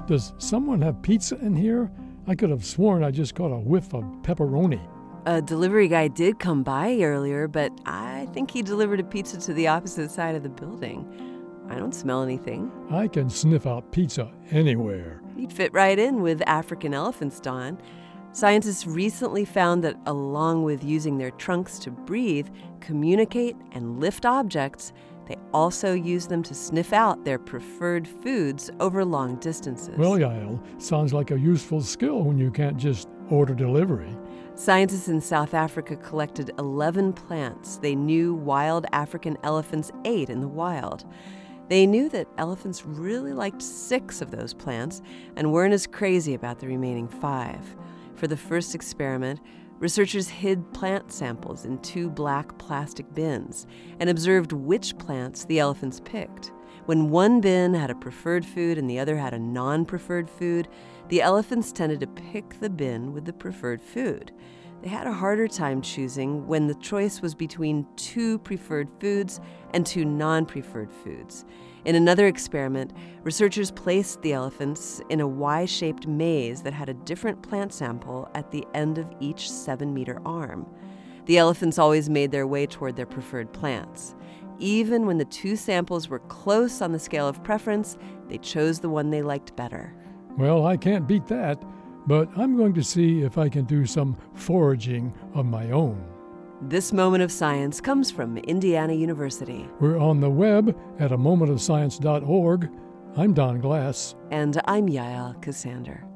Does someone have pizza in here? I could have sworn I just caught a whiff of pepperoni. A delivery guy did come by earlier, but I think he delivered a pizza to the opposite side of the building. I don't smell anything. I can sniff out pizza anywhere. You'd fit right in with African elephants, Don. Scientists recently found that along with using their trunks to breathe, communicate, and lift objects, they also use them to sniff out their preferred foods over long distances. Well, Yael, sounds like a useful skill when you can't just order delivery. Scientists in South Africa collected 11 plants they knew wild African elephants ate in the wild. They knew that elephants really liked 6 of those plants and weren't as crazy about the remaining 5. For the first experiment, researchers hid plant samples in 2 black plastic bins and observed which plants the elephants picked. When one bin had a preferred food and the other had a non-preferred food, the elephants tended to pick the bin with the preferred food. They had a harder time choosing when the choice was between 2 preferred foods and 2 non-preferred foods. In another experiment, researchers placed the elephants in a Y-shaped maze that had a different plant sample at the end of each 7-meter arm. The elephants always made their way toward their preferred plants. Even when the 2 samples were close on the scale of preference, they chose the one they liked better. Well, I can't beat that, but I'm going to see if I can do some foraging of my own. This Moment of Science comes from Indiana University. We're on the web at amomentofscience.org. I'm Don Glass. And I'm Yael Ksander.